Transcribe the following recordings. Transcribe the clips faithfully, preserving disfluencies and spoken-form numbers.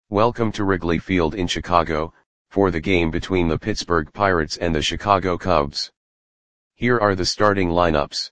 Welcome to Wrigley Field in Chicago, for the game between the Pittsburgh Pirates and the Chicago Cubs. Here are the starting lineups.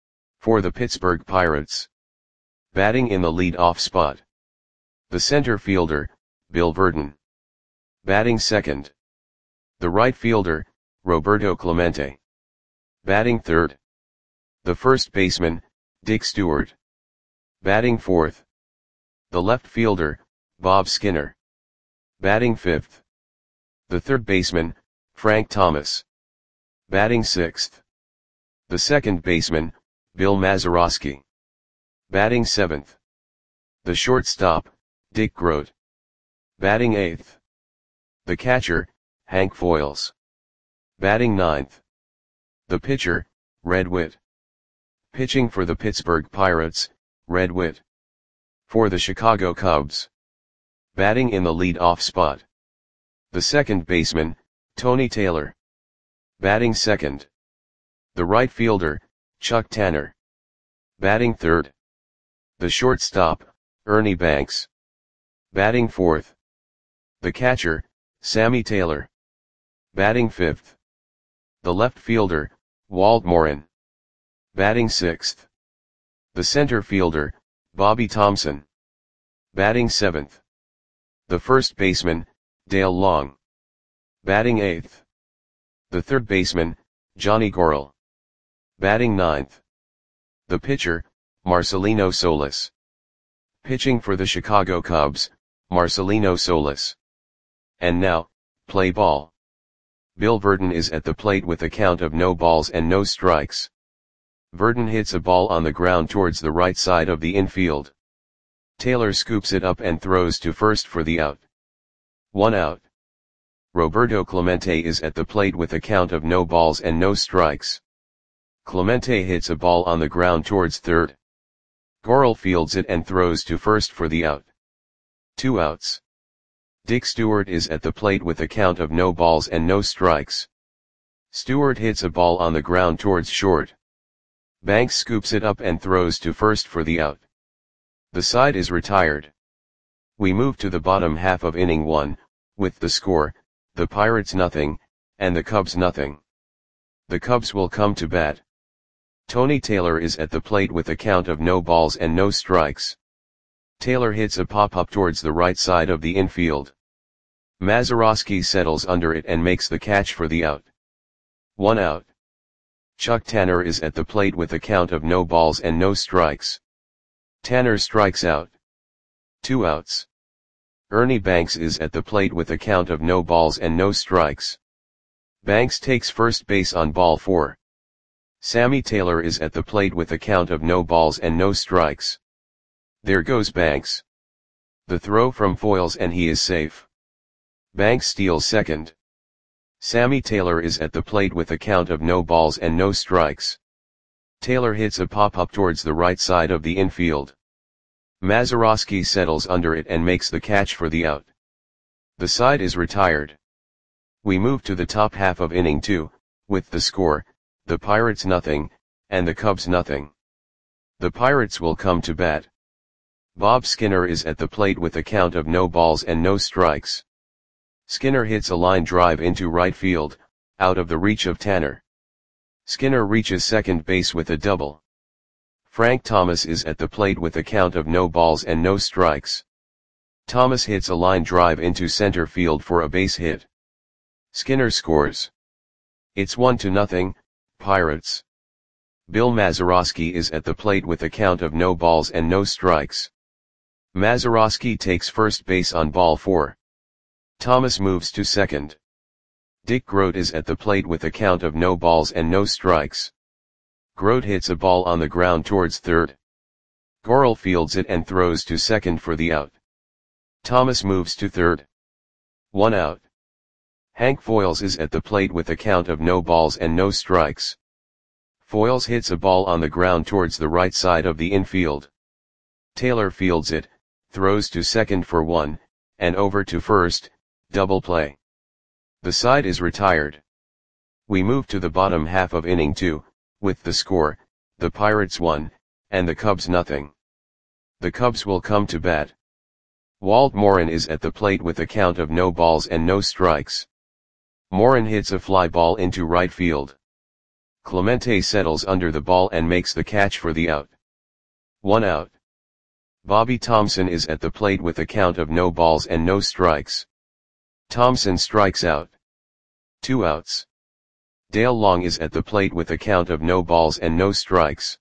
For the Pittsburgh Pirates. Batting in the lead-off spot. The center fielder, Bill Virdon. Batting second. The right fielder, Roberto Clemente. Batting third. The first baseman, Dick Stewart. Batting fourth. The left fielder, Bob Skinner. Batting fifth. The third baseman, Frank Thomas. Batting sixth. The second baseman, Bill Mazeroski. Batting seventh. The shortstop, Dick Groat. Batting eighth. The catcher, Hank Foils. Batting ninth. The pitcher, Red Witt. Pitching for the Pittsburgh Pirates, Red Witt. For the Chicago Cubs. Batting in the lead-off spot. The second baseman, Tony Taylor. Batting second. The right fielder, Chuck Tanner. Batting third. The shortstop, Ernie Banks. Batting fourth. The catcher, Sammy Taylor. Batting fifth. The left fielder, Walt Morin. Batting sixth. The center fielder, Bobby Thompson. Batting seventh. The first baseman, Dale Long. Batting eighth. The third baseman, Johnny Gorel. Batting ninth. The pitcher, Marcelino Solis. Pitching for the Chicago Cubs, Marcelino Solis. And now, play ball. Bill Virdon is at the plate with a count of no balls and no strikes. Virdon hits a ball on the ground towards the right side of the infield. Taylor scoops it up and throws to first for the out. One out. Roberto Clemente is at the plate with a count of no balls and no strikes. Clemente hits a ball on the ground towards third. Gorel fields it and throws to first for the out. Two outs. Dick Stewart is at the plate with a count of no balls and no strikes. Stewart hits a ball on the ground towards short. Banks scoops it up and throws to first for the out. The side is retired. We move to the bottom half of inning one, with the score, the Pirates nothing, and the Cubs nothing. The Cubs will come to bat. Tony Taylor is at the plate with a count of no balls and no strikes. Taylor hits a pop-up towards the right side of the infield. Mazeroski settles under it and makes the catch for the out. One out. Chuck Tanner is at the plate with a count of no balls and no strikes. Tanner strikes out. Two outs. Ernie Banks is at the plate with a count of no balls and no strikes. Banks takes first base on ball four. Sammy Taylor is at the plate with a count of no balls and no strikes. There goes Banks. The throw from Foils and he is safe. Banks steals second. Sammy Taylor is at the plate with a count of no balls and no strikes. Taylor hits a pop-up towards the right side of the infield. Mazeroski settles under it and makes the catch for the out. The side is retired. We move to the top half of inning two, with the score, the Pirates nothing, and the Cubs nothing. The Pirates will come to bat. Bob Skinner is at the plate with a count of no balls and no strikes. Skinner hits a line drive into right field, out of the reach of Tanner. Skinner reaches second base with a double. Frank Thomas is at the plate with a count of no balls and no strikes. Thomas hits a line drive into center field for a base hit. Skinner scores. It's one to nothing, Pirates. Bill Mazeroski is at the plate with a count of no balls and no strikes. Mazeroski takes first base on ball four. Thomas moves to second. Dick Groat is at the plate with a count of no balls and no strikes. Groat hits a ball on the ground towards third. Gorel fields it and throws to second for the out. Thomas moves to third. One out. Hank Foils is at the plate with a count of no balls and no strikes. Foils hits a ball on the ground towards the right side of the infield. Taylor fields it, throws to second for one, and over to first, double play. The side is retired. We move to the bottom half of inning two, with the score, the Pirates one, and the Cubs nothing. The Cubs will come to bat. Walt Morin is at the plate with a count of no balls and no strikes. Morin hits a fly ball into right field. Clemente settles under the ball and makes the catch for the out. One out. Bobby Thomson is at the plate with a count of no balls and no strikes. Thomson strikes out. Two outs. Dale Long is at the plate with a count of no balls and no strikes.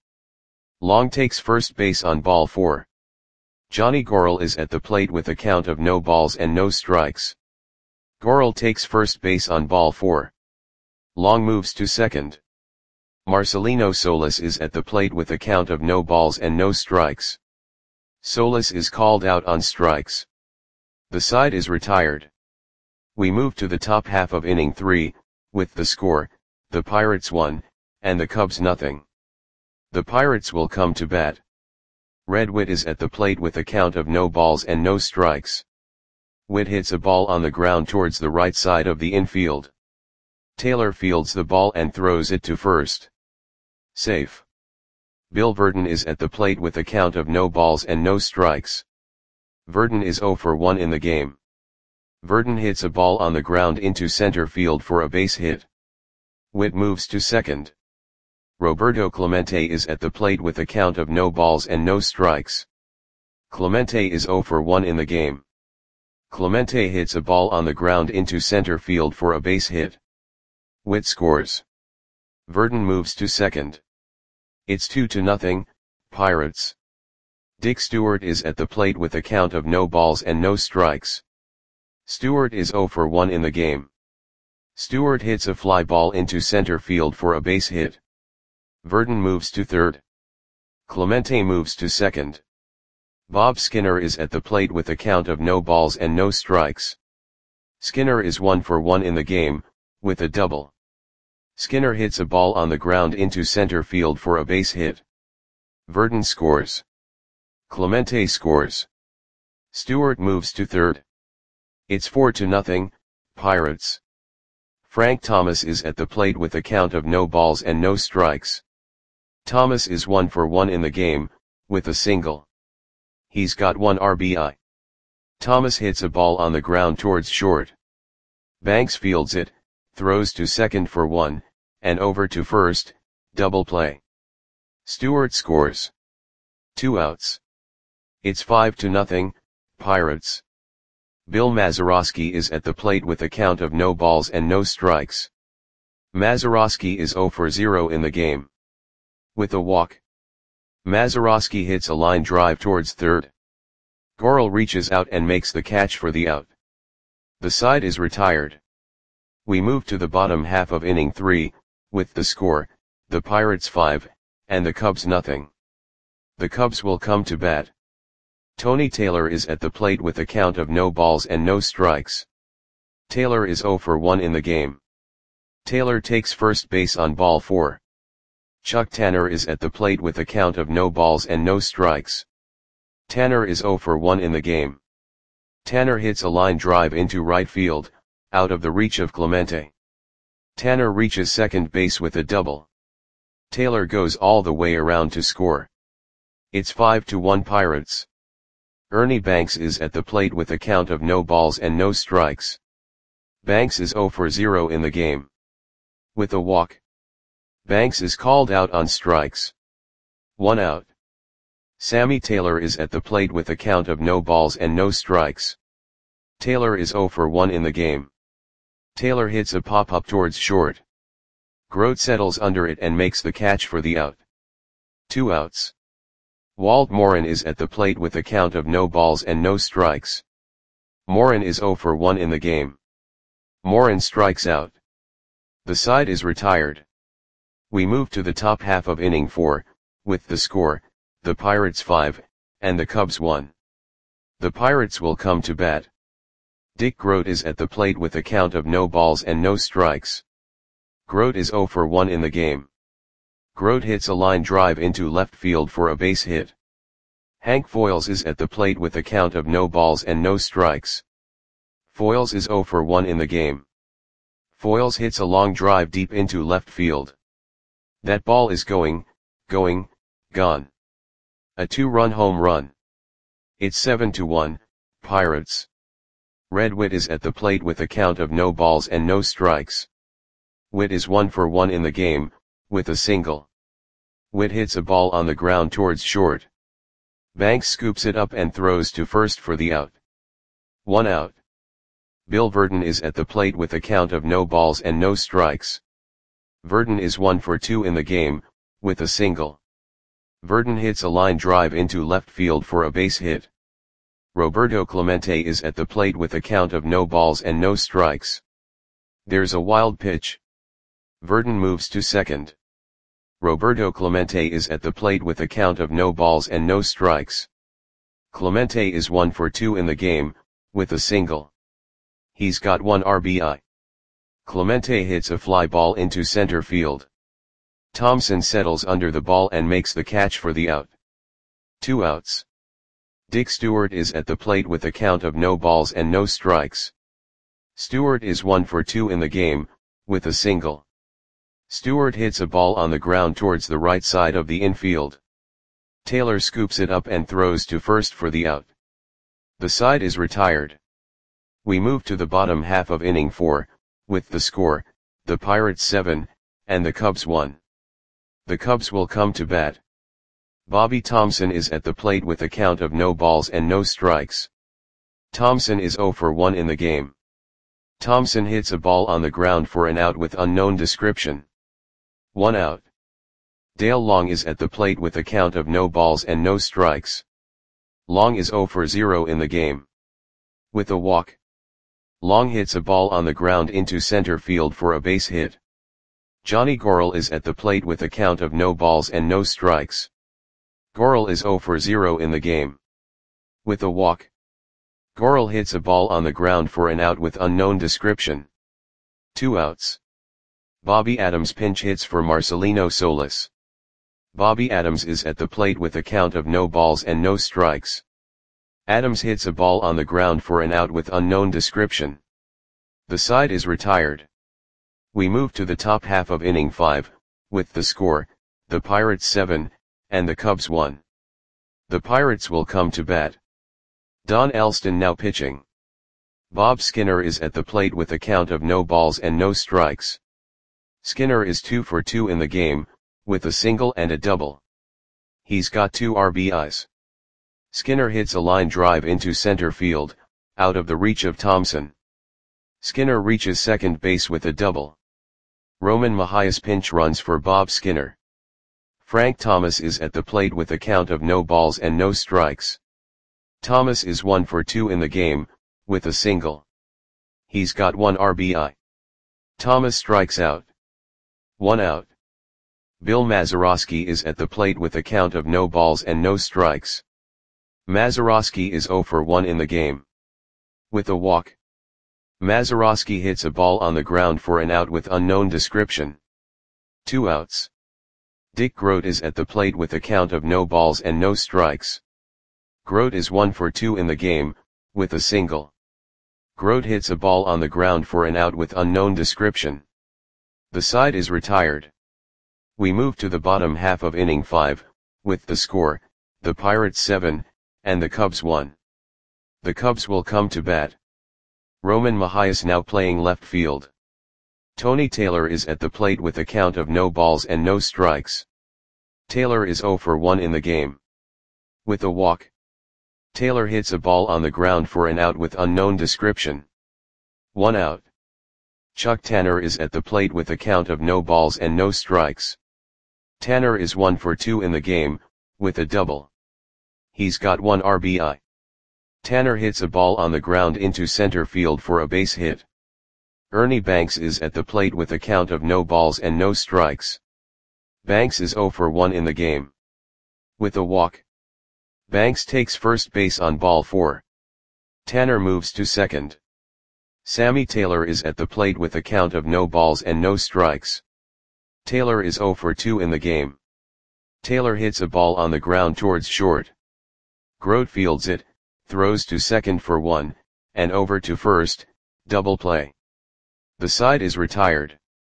Long takes first base on ball four. Johnny Gorel is at the plate with a count of no balls and no strikes. Gorel takes first base on ball four. Long moves to second. Marcelino Solis is at the plate with a count of no balls and no strikes. Solis is called out on strikes. The side is retired. We move to the top half of inning three, with the score, the Pirates one, and the Cubs nothing. The Pirates will come to bat. Red Witt is at the plate with a count of no balls and no strikes. Witt hits a ball on the ground towards the right side of the infield. Taylor fields the ball and throws it to first. Safe. Bill Verdon is at the plate with a count of no balls and no strikes. Verdon is oh for one in the game. Verdon hits a ball on the ground into center field for a base hit. Witt moves to second. Roberto Clemente is at the plate with a count of no balls and no strikes. Clemente is oh for one in the game. Clemente hits a ball on the ground into center field for a base hit. Witt scores. Verdon moves to second. It's two to nothing, Pirates. Dick Stewart is at the plate with a count of no balls and no strikes. Stewart is oh for one in the game. Stewart hits a fly ball into center field for a base hit. Verdon moves to third. Clemente moves to second. Bob Skinner is at the plate with a count of no balls and no strikes. Skinner is one for one in the game, with a double. Skinner hits a ball on the ground into center field for a base hit. Verdon scores. Clemente scores. Stewart moves to third. It's four to nothing, Pirates. Frank Thomas is at the plate with a count of no balls and no strikes. Thomas is one for one in the game, with a single. He's got one R B I. Thomas hits a ball on the ground towards short. Banks fields it, throws to second for one, and over to first, double play. Stewart scores. Two outs. It's five to nothing, Pirates. Bill Mazeroski is at the plate with a count of no balls and no strikes. Mazeroski is oh for zero in the game. With a walk. Mazeroski hits a line drive towards third. Gorel reaches out and makes the catch for the out. The side is retired. We move to the bottom half of inning three, with the score, the Pirates five, and the Cubs nothing. The Cubs will come to bat. Tony Taylor is at the plate with a count of no balls and no strikes. Taylor is oh for one in the game. Taylor takes first base on ball four. Chuck Tanner is at the plate with a count of no balls and no strikes. Tanner is oh for one in the game. Tanner hits a line drive into right field, out of the reach of Clemente. Tanner reaches second base with a double. Taylor goes all the way around to score. It's five to one Pirates. Ernie Banks is at the plate with a count of no balls and no strikes. Banks is oh for zero in the game. With a walk. Banks is called out on strikes. One out. Sammy Taylor is at the plate with a count of no balls and no strikes. Taylor is oh for one in the game. Taylor hits a pop-up towards short. Grote settles under it and makes the catch for the out. Two outs. Walt Morin is at the plate with a count of no balls and no strikes. Morin is oh for one in the game. Morin strikes out. The side is retired. We move to the top half of inning four, with the score, the Pirates five, and the Cubs one. The Pirates will come to bat. Dick Grote is at the plate with a count of no balls and no strikes. Grote is oh for one in the game. Grote hits a line drive into left field for a base hit. Hank Foils is at the plate with a count of no balls and no strikes. Foils is oh for one in the game. Foils hits a long drive deep into left field. That ball is going, going, gone. A two-run home run. It's seven to one, Pirates. Red Witt is at the plate with a count of no balls and no strikes. Witt is one for one in the game, with a single. Witt hits a ball on the ground towards short. Banks scoops it up and throws to first for the out. One out. Bill Verdon is at the plate with a count of no balls and no strikes. Verdon is one for two in the game, with a single. Verdon hits a line drive into left field for a base hit. Roberto Clemente is at the plate with a count of no balls and no strikes. There's a wild pitch. Verdon moves to second. Roberto Clemente is at the plate with a count of no balls and no strikes. Clemente is one for two in the game, with a single. He's got one R B I. Clemente hits a fly ball into center field. Thompson settles under the ball and makes the catch for the out. Two outs. Dick Stewart is at the plate with a count of no balls and no strikes. Stewart is one for two in the game, with a single. Stewart hits a ball on the ground towards the right side of the infield. Taylor scoops it up and throws to first for the out. The side is retired. We move to the bottom half of inning four, with the score, the Pirates seven, and the Cubs one. The Cubs will come to bat. Bobby Thomson is at the plate with a count of no balls and no strikes. Thomson is zero for one in the game. Thomson hits a ball on the ground for an out with unknown description. One out. Dale Long is at the plate with a count of no balls and no strikes. Long is zero for zero in the game. With a walk. Long hits a ball on the ground into center field for a base hit. Johnny Gorel is at the plate with a count of no balls and no strikes. Gorel is zero for zero in the game. With a walk. Gorel hits a ball on the ground for an out with unknown description. Two outs. Bobby Adams pinch hits for Marcelino Solis. Bobby Adams is at the plate with a count of no balls and no strikes. Adams hits a ball on the ground for an out with unknown description. The side is retired. We move to the top half of inning five, with the score, the Pirates seven, and the Cubs one. The Pirates will come to bat. Don Elston now pitching. Bob Skinner is at the plate with a count of no balls and no strikes. Skinner is two for two in the game, with a single and a double. He's got two R B Is. Skinner hits a line drive into center field, out of the reach of Thompson. Skinner reaches second base with a double. Roman Mahias pinch runs for Bob Skinner. Frank Thomas is at the plate with a count of no balls and no strikes. Thomas is one for two in the game, with a single. He's got one R B I. Thomas strikes out. One out. Bill Mazeroski is at the plate with a count of no balls and no strikes. Mazeroski is zero for one in the game. With a walk. Mazeroski hits a ball on the ground for an out with unknown description. Two outs. Dick Groat is at the plate with a count of no balls and no strikes. Groat is one for two in the game, with a single. Groat hits a ball on the ground for an out with unknown description. The side is retired. We move to the bottom half of inning five, with the score, the Pirates seven, and the Cubs one. The Cubs will come to bat. Roman Mahias now playing left field. Tony Taylor is at the plate with a count of no balls and no strikes. Taylor is zero for one in the game. With a walk. Taylor hits a ball on the ground for an out with unknown description. One out. Chuck Tanner is at the plate with a count of no balls and no strikes. Tanner is one for two in the game, with a double. He's got one R B I. Tanner hits a ball on the ground into center field for a base hit. Ernie Banks is at the plate with a count of no balls and no strikes. Banks is zero for one in the game. With a walk. Banks takes first base on ball four. Tanner moves to second. Sammy Taylor is at the plate with a count of no balls and no strikes. Taylor is zero for two in the game. Taylor hits a ball on the ground towards short. Groat fields it, throws to second for one, and over to first, double play. The side is retired.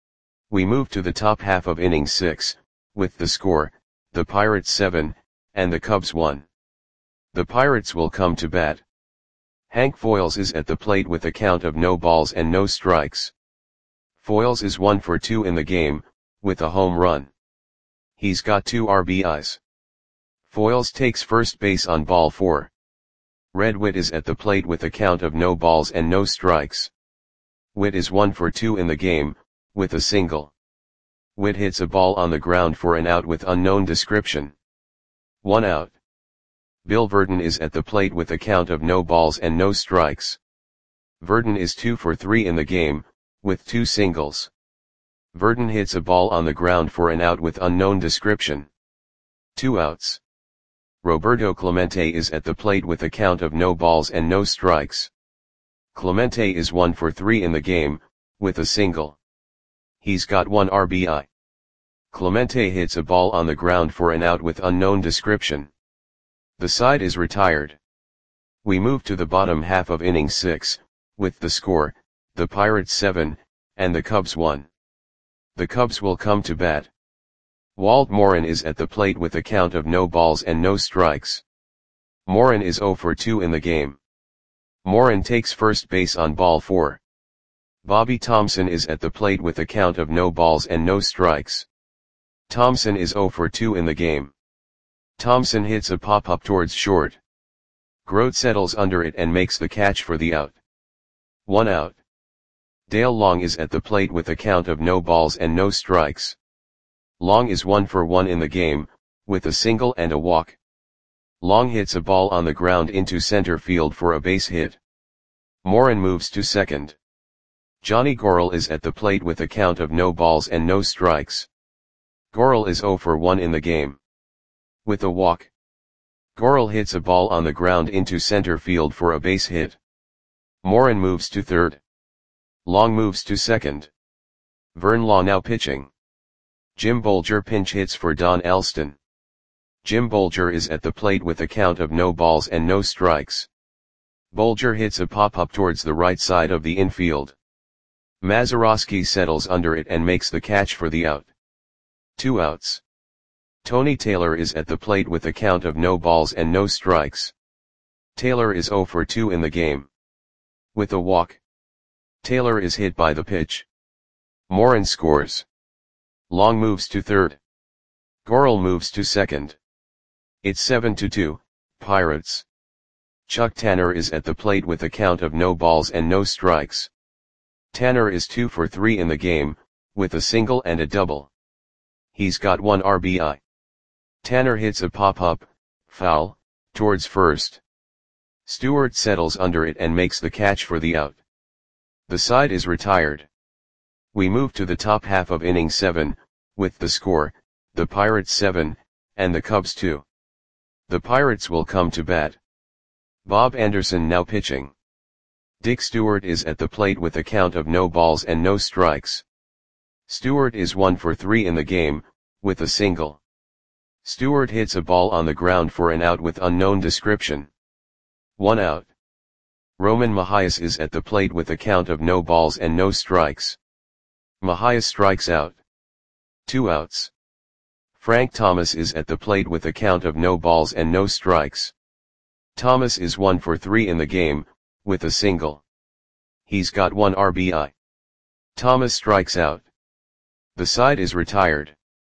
We move to the top half of inning six, with the score, the Pirates seven, and the Cubs one. The Pirates will come to bat. Hank Foils is at the plate with a count of no balls and no strikes. Foils is one for two in the game, with a home run. He's got two R B Is. Foils takes first base on ball four. Red Witt is at the plate with a count of no balls and no strikes. Witt is one for two in the game, with a single. Witt hits a ball on the ground for an out with unknown description. One out. Bill Verdon is at the plate with a count of no balls and no strikes. Verdon is two for three in the game, with two singles. Verdon hits a ball on the ground for an out with unknown description. Two outs. Roberto Clemente is at the plate with a count of no balls and no strikes. Clemente is one for three in the game, with a single. He's got one R B I. Clemente hits a ball on the ground for an out with unknown description. The side is retired. We move to the bottom half of inning six, with the score, the Pirates seven, and the Cubs one. The Cubs will come to bat. Walt Morin is at the plate with a count of no balls and no strikes. Morin is zero for two in the game. Morin takes first base on ball four. Bobby Thomson is at the plate with a count of no balls and no strikes. Thomson is zero for two in the game. Thomson hits a pop-up towards short. Grote settles under it and makes the catch for the out. One out. Dale Long is at the plate with a count of no balls and no strikes. Long is one for one in the game, with a single and a walk. Long hits a ball on the ground into center field for a base hit. Morin moves to second. Johnny Gorel is at the plate with a count of no balls and no strikes. Gorel is zero for one in the game. With a walk. Gorel hits a ball on the ground into center field for a base hit. Morin moves to third. Long moves to second. Vern Law now pitching. Jim Bolger pinch hits for Don Elston. Jim Bolger is at the plate with a count of no balls and no strikes. Bolger hits a pop-up towards the right side of the infield. Mazeroski settles under it and makes the catch for the out. Two outs. Tony Taylor is at the plate with a count of no balls and no strikes. Taylor is zero for two in the game. With a walk. Taylor is hit by the pitch. Morin scores. Long moves to third. Gorel moves to second. It's seven to two, Pirates. Chuck Tanner is at the plate with a count of no balls and no strikes. Tanner is two for three in the game, with a single and a double. He's got one R B I. Tanner hits a pop-up, foul, towards first. Stewart settles under it and makes the catch for the out. The side is retired. We move to the top half of inning seven, with the score, the Pirates seven, and the Cubs two. The Pirates will come to bat. Bob Anderson now pitching. Dick Stewart is at the plate with a count of no balls and no strikes. Stewart is one for three in the game, with a single. Stewart hits a ball on the ground for an out with unknown description. One out. Roman Mahias is at the plate with a count of no balls and no strikes. Mahias strikes out. Two outs. Frank Thomas is at the plate with a count of no balls and no strikes. Thomas is one for three in the game, with a single. He's got one R B I. Thomas strikes out. The side is retired.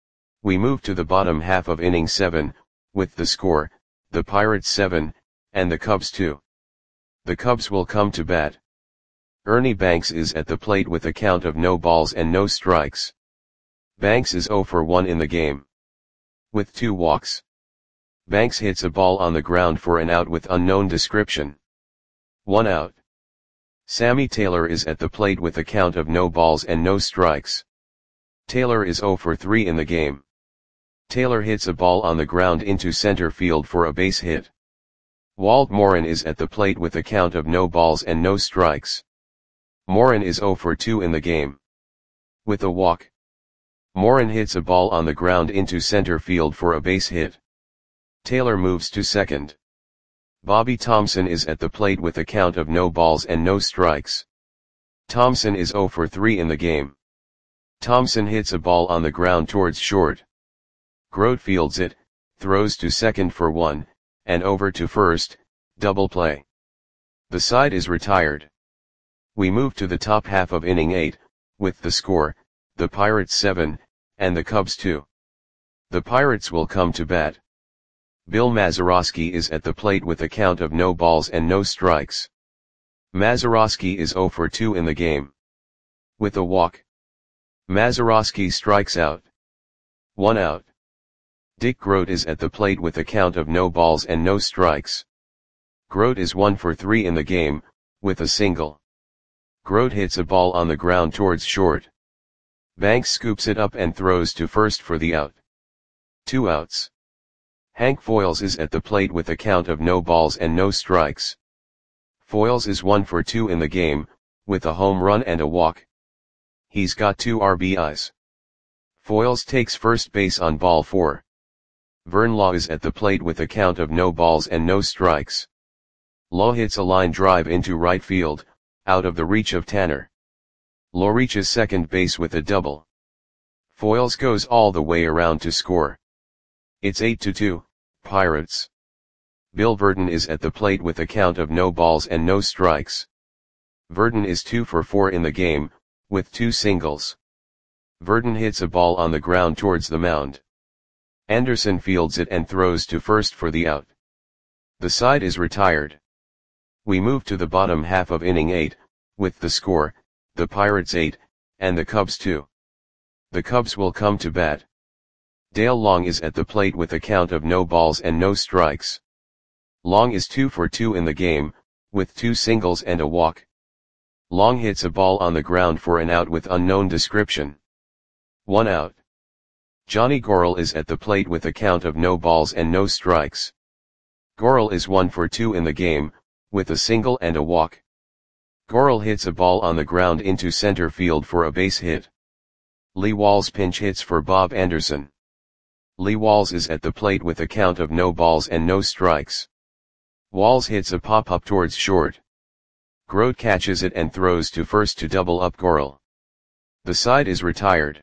We move to the bottom half of inning seven, with the score, the Pirates seven, and the Cubs two. The Cubs will come to bat. Ernie Banks is at the plate with a count of no balls and no strikes. Banks is zero for one in the game. With two walks. Banks hits a ball on the ground for an out with unknown description. One out. Sammy Taylor is at the plate with a count of no balls and no strikes. Taylor is zero for three in the game. Taylor hits a ball on the ground into center field for a base hit. Walt Morin is at the plate with a count of no balls and no strikes. Morin is zero for two in the game. With a walk. Morin hits a ball on the ground into center field for a base hit. Taylor moves to second. Bobby Thomson is at the plate with a count of no balls and no strikes. Thomson is zero for three in the game. Thomson hits a ball on the ground towards short. Grote fields it, throws to second for one, and over to first, double play. The side is retired. We move to the top half of inning eight, with the score, the Pirates seven, and the Cubs two. The Pirates will come to bat. Bill Mazeroski is at the plate with a count of no balls and no strikes. Mazeroski is zero for two in the game. With a walk, Mazeroski strikes out. One out. Dick Groat is at the plate with a count of no balls and no strikes. Groat is one for three in the game, with a single. Groat hits a ball on the ground towards short. Banks scoops it up and throws to first for the out. Two outs. Hank Foils is at the plate with a count of no balls and no strikes. Foils is one for two in the game, with a home run and a walk. He's got two R B Is. Foils takes first base on ball four. Vern Law is at the plate with a count of no balls and no strikes. Law hits a line drive into right field, out of the reach of Tanner. Law reaches second base with a double. Foils goes all the way around to score. It's eight to two, Pirates. Bill Verdon is at the plate with a count of no balls and no strikes. Verdon is two for four in the game, with two singles. Verdon hits a ball on the ground towards the mound. Anderson fields it and throws to first for the out. The side is retired. We move to the bottom half of inning eight, with the score, the Pirates eight, and the Cubs two. The Cubs will come to bat. Dale Long is at the plate with a count of no balls and no strikes. Long is two for two in the game, with two singles and a walk. Long hits a ball on the ground for an out with unknown description. One out. Johnny Gorel is at the plate with a count of no balls and no strikes. Gorel is one for two in the game, with a single and a walk. Gorel hits a ball on the ground into center field for a base hit. Lee Walls pinch hits for Bob Anderson. Lee Walls is at the plate with a count of no balls and no strikes. Walls hits a pop-up towards short. Groat catches it and throws to first to double up Gorel. The side is retired.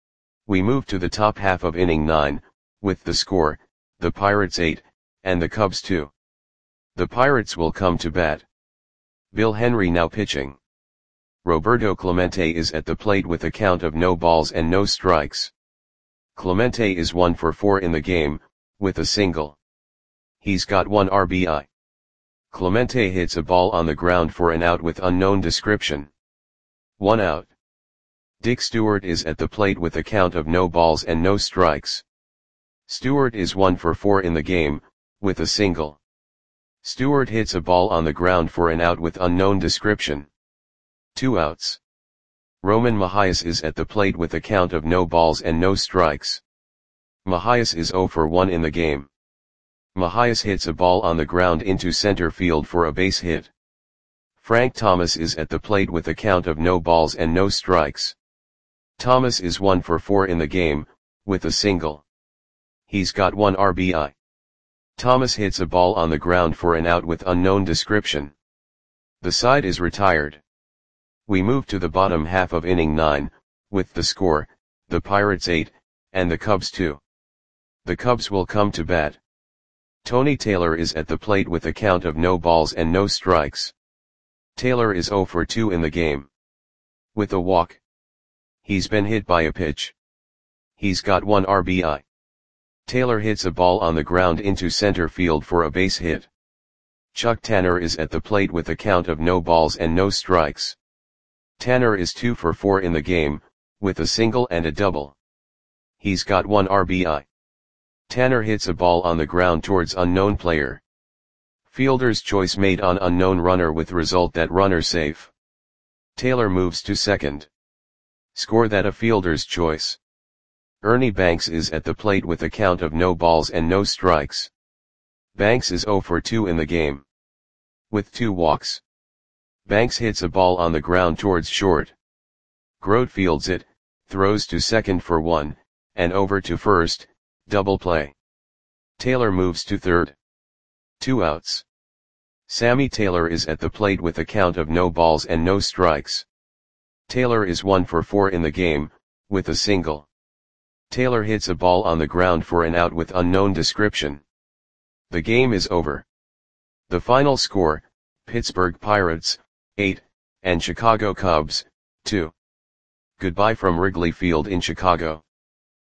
We move to the top half of inning nine, with the score, the Pirates eight, and the Cubs two. The Pirates will come to bat. Bill Henry now pitching. Roberto Clemente is at the plate with a count of no balls and no strikes. Clemente is one for four in the game, with a single. He's got one R B I. Clemente hits a ball on the ground for an out with unknown description. One out. Dick Stewart is at the plate with a count of no balls and no strikes. Stewart is one for four in the game, with a single. Stewart hits a ball on the ground for an out with unknown description. Two outs. Roman Mahias is at the plate with a count of no balls and no strikes. Mahias is zero for one in the game. Mahias hits a ball on the ground into center field for a base hit. Frank Thomas is at the plate with a count of no balls and no strikes. Thomas is one for four in the game, with a single. He's got one R B I. Thomas hits a ball on the ground for an out with unknown description. The side is retired. We move to the bottom half of inning nine, with the score, the Pirates eight, and the Cubs two. The Cubs will come to bat. Tony Taylor is at the plate with a count of no balls and no strikes. Taylor is zero for two in the game. With a walk. He's been hit by a pitch. He's got one R B I. Taylor hits a ball on the ground into center field for a base hit. Chuck Tanner is at the plate with a count of no balls and no strikes. Tanner is two for four in the game, with a single and a double. He's got one R B I. Tanner hits a ball on the ground towards unknown player. Fielder's choice made on unknown runner with result that runner safe. Taylor moves to second. Score that a fielder's choice. Ernie Banks is at the plate with a count of no balls and no strikes. Banks is zero for two in the game. With two walks. Banks hits a ball on the ground towards short. Groat fields it, throws to second for one, and over to first, double play. Taylor moves to third. Two outs. Sammy Taylor is at the plate with a count of no balls and no strikes. Taylor is one for four in the game, with a single. Taylor hits a ball on the ground for an out with unknown description. The game is over. The final score, Pittsburgh Pirates, eight, and Chicago Cubs, two. Goodbye from Wrigley Field in Chicago.